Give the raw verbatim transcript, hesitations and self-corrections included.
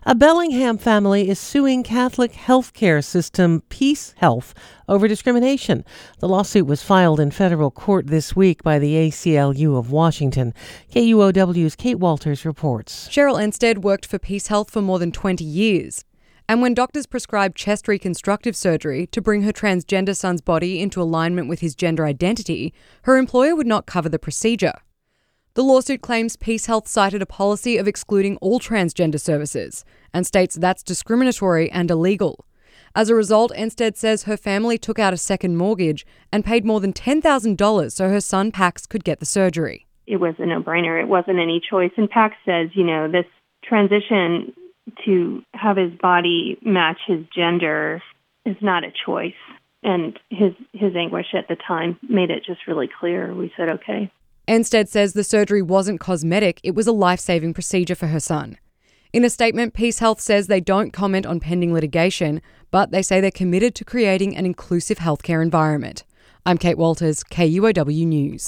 A Bellingham family is suing Catholic healthcare system Peace Health over discrimination. The lawsuit was filed in federal court this week by the A C L U of Washington. K U O W's Kate Walters reports. Cheryl Enstead worked for Peace Health for more than twenty years. And when doctors prescribed chest reconstructive surgery to bring her transgender son's body into alignment with his gender identity, her employer would not cover the procedure. The lawsuit claims Peace Health cited a policy of excluding all transgender services and states that's discriminatory and illegal. As a result, Enstead says her family took out a second mortgage and paid more than ten thousand dollars so her son Pax could get the surgery. It was a no-brainer. It wasn't any choice. And Pax says, you know, this transition to have his body match his gender is not a choice. And his, his anguish at the time made it just really clear. We said, okay. Enstead says the surgery wasn't cosmetic, it was a life-saving procedure for her son. In a statement, Peace Health says they don't comment on pending litigation, but they say they're committed to creating an inclusive healthcare environment. I'm Kate Walters, K U O W News.